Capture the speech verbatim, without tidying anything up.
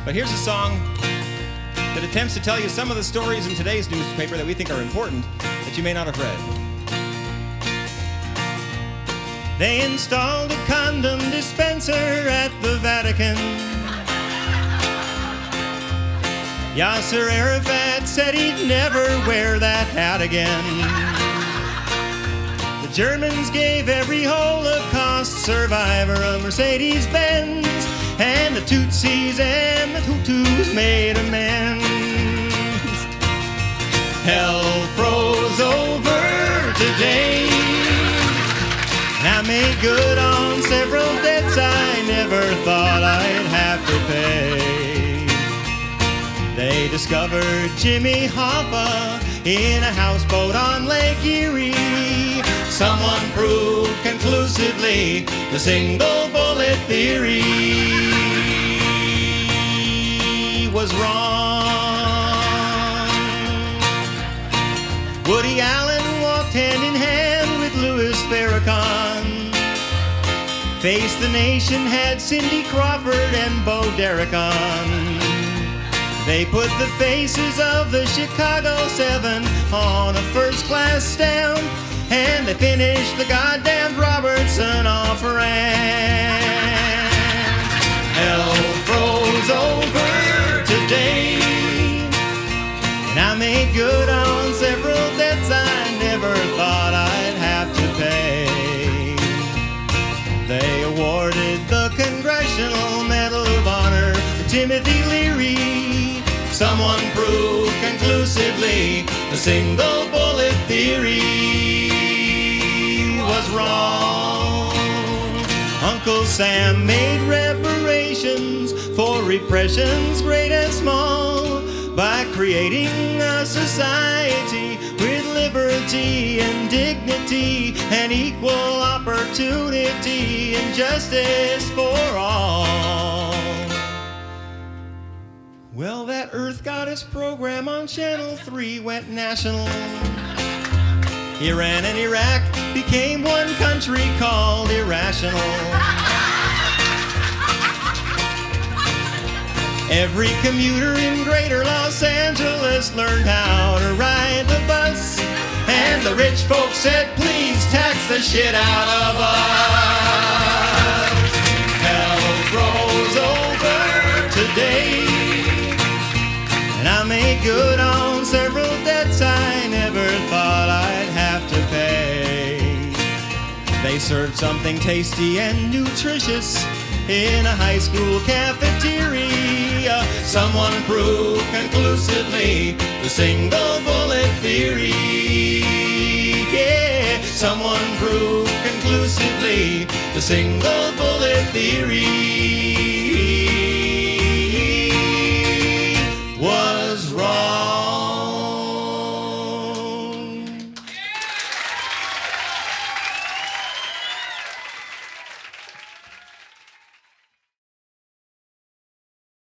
But here's a song that attempts to tell you some of the stories in today's newspaper that we think are important that you may not have read. They installed a condom dispenser at the Vatican. Yasser Arafat said he'd never wear that hat again. The Germans gave every Holocaust survivor a Mercedes-Benz, and the Tutsis and the Hutus made amends. Hell froze over today, and I made good on several debts I never thought I'd have to pay. They discovered Jimmy Hoffa in a houseboat on Lake Erie. Someone proved conclusively the single bullet theory was wrong. Woody Allen walked hand in hand with Louis Farrakhan. Face the Nation had Cindy Crawford and Bo Derek on. They put the faces of the Chicago Seven on a first-class stamp, and they finished the goddamn Robertson off ramp. Hell froze over today, and I made good on several debts I never thought I'd have to pay. They awarded the Congressional Medal of Honor to Timothy Leary. Someone proved conclusively the single bullet theory was wrong. Uncle Sam made reparations for repressions great and small by creating a society with liberty and dignity and equal opportunity and justice for all. Well, that Earth Goddess program on Channel three went national. Iran and Iraq became one country called irrational. Every commuter in greater Los Angeles learned how to ride the bus, and the rich folks said, please tax the shit out of us. Hell froze over today, and I made good on several debts I never thought I'd have to pay. They served something tasty and nutritious in a high school cafeteria. Someone proved conclusively the single bullet theory. Yeah, someone proved conclusively the single bullet theory.